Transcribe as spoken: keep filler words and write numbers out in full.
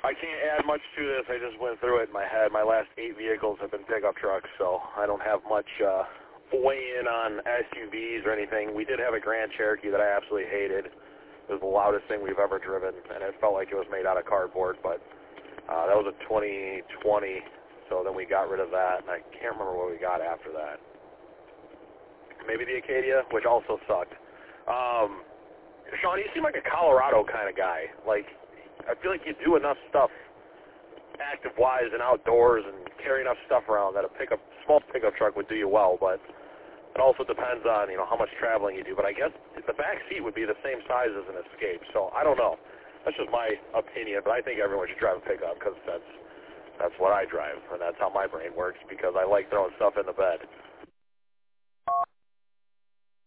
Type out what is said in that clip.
I can't add much to this. I just went through it in my head. My last eight vehicles have been pickup trucks, so I don't have much uh, weigh in on S U Vs or anything. We did have a Grand Cherokee that I absolutely hated. It was the loudest thing we've ever driven, and it felt like it was made out of cardboard, but uh, that was a twenty twenty, so then we got rid of that, and I can't remember what we got after that. Maybe the Acadia, which also sucked. Um, Sean, you seem like a Colorado kind of guy. Like, I feel like you do enough stuff active-wise and outdoors and carry enough stuff around that a pickup, small pickup truck would do you well, but it also depends on, you know, how much traveling you do. But I guess the back seat would be the same size as an Escape, so I don't know. That's just my opinion, but I think everyone should drive a pickup because that's, that's what I drive, and that's how my brain works because I like throwing stuff in the bed.